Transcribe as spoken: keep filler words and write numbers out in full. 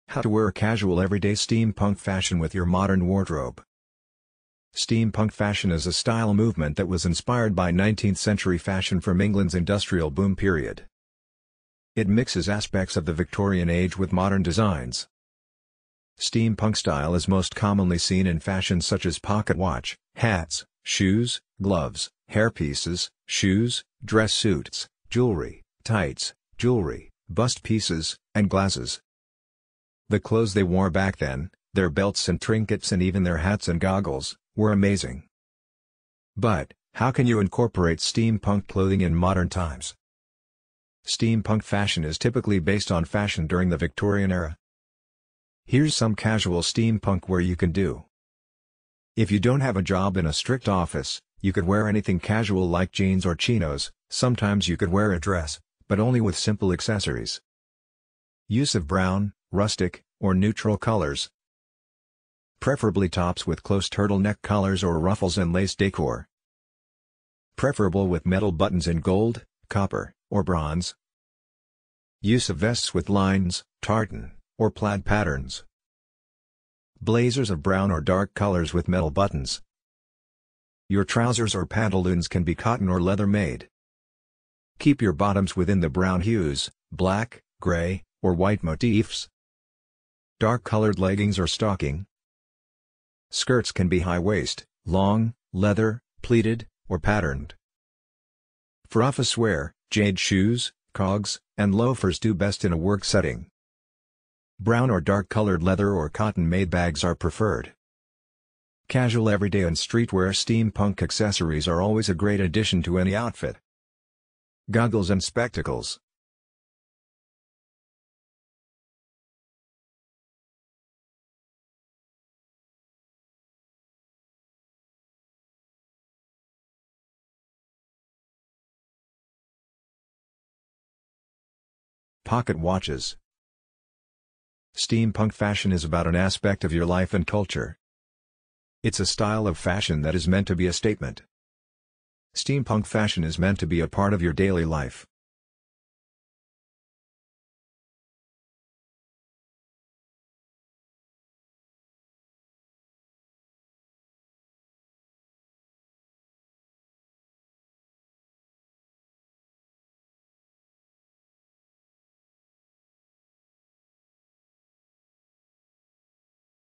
How to wear casual everyday steampunk fashion with your modern wardrobe. Steampunk fashion is a style movement that was inspired by nineteenth century fashion from England's industrial boom period. It mixes aspects of the Victorian age with modern designs. Steampunk style is most commonly seen in fashion such as pocket watch, hats, shoes, gloves, hairpieces, shoes, dress suits, jewelry, tights, jewelry, bust pieces, and glasses. The clothes they wore back then, their belts and trinkets and even their hats and goggles, were amazing. But, how can you incorporate steampunk clothing in modern times? Steampunk fashion is typically based on fashion during the Victorian era. Here's some casual steampunk wear you can do. If you don't have a job in a strict office, you could wear anything casual like jeans or chinos. Sometimes you could wear a dress, but only with simple accessories. Use of brown, rustic, or neutral colors. Preferably tops with close turtleneck collars or ruffles and lace decor. Preferable with metal buttons in gold, copper, or bronze. Use of vests with lines, tartan, or plaid patterns. Blazers of brown or dark colors with metal buttons. Your trousers or pantaloons can be cotton or leather made. Keep your bottoms within the brown hues, black, gray, or white motifs. Dark-colored leggings or stocking. Skirts can be high-waist, long, leather, pleated, or patterned. For office wear, jade shoes, cogs, and loafers do best in a work setting. Brown or dark-colored leather or cotton-made bags are preferred. Casual everyday and streetwear steampunk accessories are always a great addition to any outfit. Goggles and spectacles. Pocket watches. Steampunk fashion is about an aspect of your life and culture. It's a style of fashion that is meant to be a statement. Steampunk fashion is meant to be a part of your daily life.